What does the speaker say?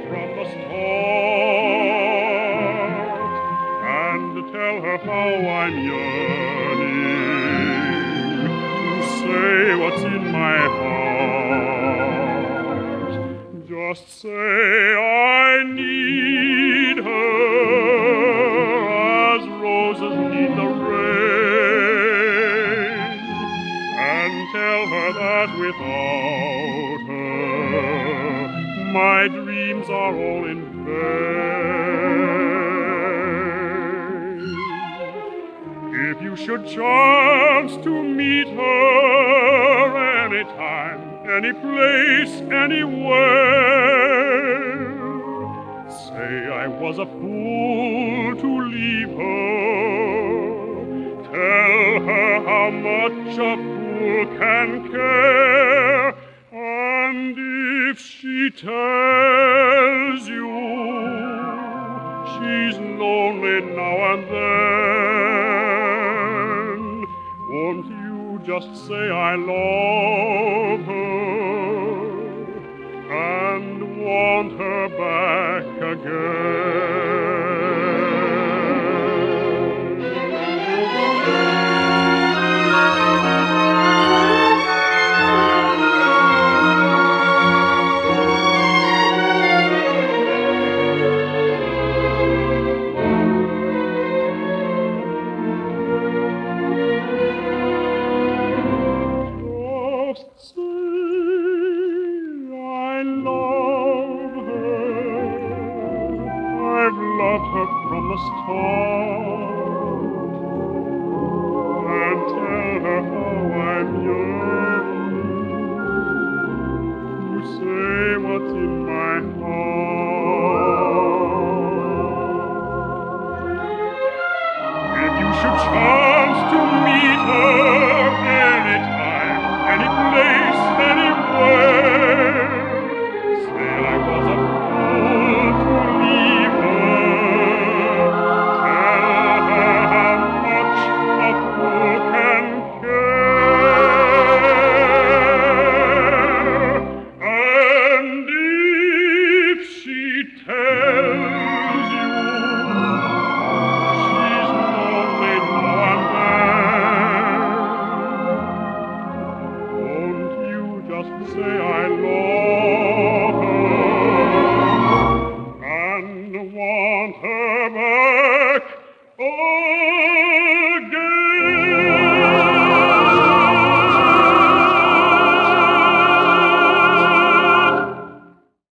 from the start, and tell her how I'm yearning to say what's in my heart. Just say I need her as roses need the rain, and tell her that without her my dreams are all in vain. If you should chance to meet her anytime, any place, anywhere, say I was a fool to leave her. Tell her how much a fool can care. And if she tells you she's lonely now and then, won't you just say I love her and want her back again? Just say I love her. I've loved her from the start, and tell her how I'm yearning to say what's in my heart. If you should chance to meet her anytime, any place, anywhere, say I was a fool to leave her. Tell her how much a fool can care. And if she tells you she's lonely now and then, won't you just say I love her and want her back? Oh,